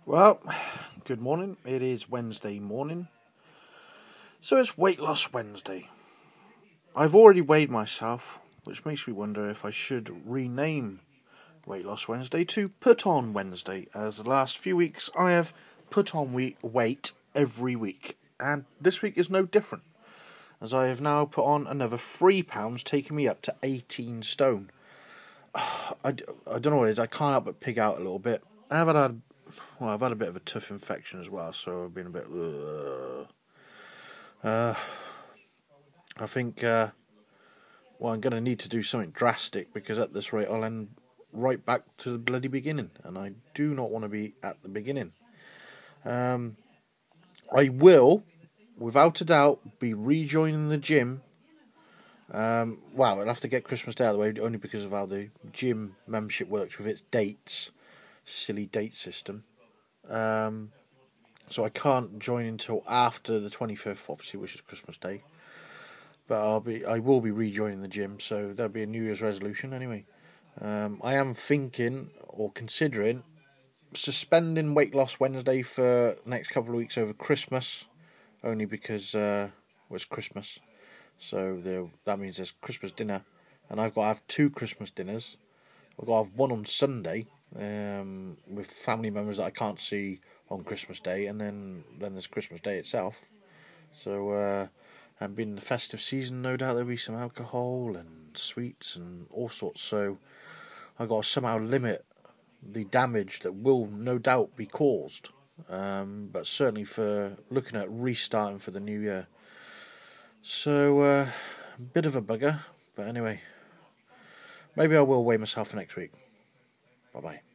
Well, good morning. It is Wednesday morning, so it's Weight Loss Wednesday. I've already weighed myself, which makes me wonder if I should rename Weight Loss Wednesday to Put On Wednesday, as the last few weeks I have put on weight every week, and this week is no different, as I have now put on another £3, taking me up to 18 stone. I don't know what it is, I can't help but pig out a little bit. I've had a bit of a tough infection as well, so I've been a bit. I think I'm going to need to do something drastic, because at this rate I'll end right back to the bloody beginning, and I do not want to be at the beginning. I will, without a doubt, be rejoining the gym. I'll have to get Christmas Day out of the way, only because of how the gym membership works with its dates, silly date system. So I can't join until after the 25th, obviously, which is Christmas Day. But I will be rejoining the gym, so that'll be a New Year's resolution anyway. I am thinking or considering suspending Weight Loss Wednesday for next couple of weeks over Christmas, only because it's Christmas, so that means there's Christmas dinner, and I've got to have two Christmas dinners. I've got to have one on Sunday with family members that I can't see on Christmas Day, and then there's Christmas Day itself. So, and being the festive season, no doubt there'll be some alcohol and sweets and all sorts. So I've got to somehow limit the damage that will no doubt be caused. But certainly for looking at restarting for the new year. So, a bit of a bugger. But anyway, maybe I will weigh myself for next week. Bye bye.